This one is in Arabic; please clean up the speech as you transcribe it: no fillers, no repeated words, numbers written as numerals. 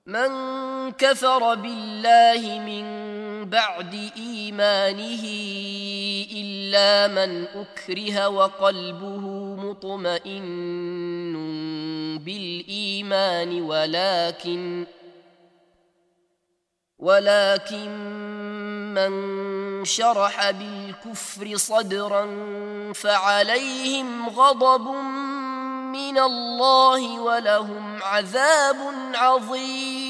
من كفر بالله من بعد إيمانه إلا من أكره وقلبه مطمئن بالإيمان ولكن من شرح بالكفر صدرا فعليهم غضب من الله ولهم عذاب عظيم.